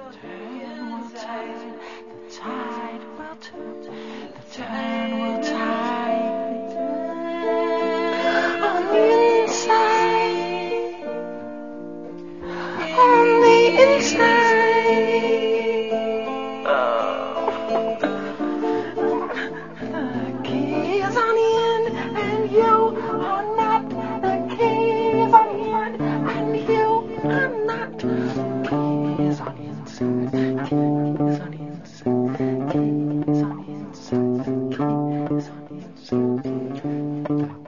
turn will tide, the tide will turn, the turn will tide. On the inside, on the inside. The key is on the end, and you are not. The key is on the end, and you are not. The key is on the inside. The key is on the inside. The key is on the inside. The key is on the inside.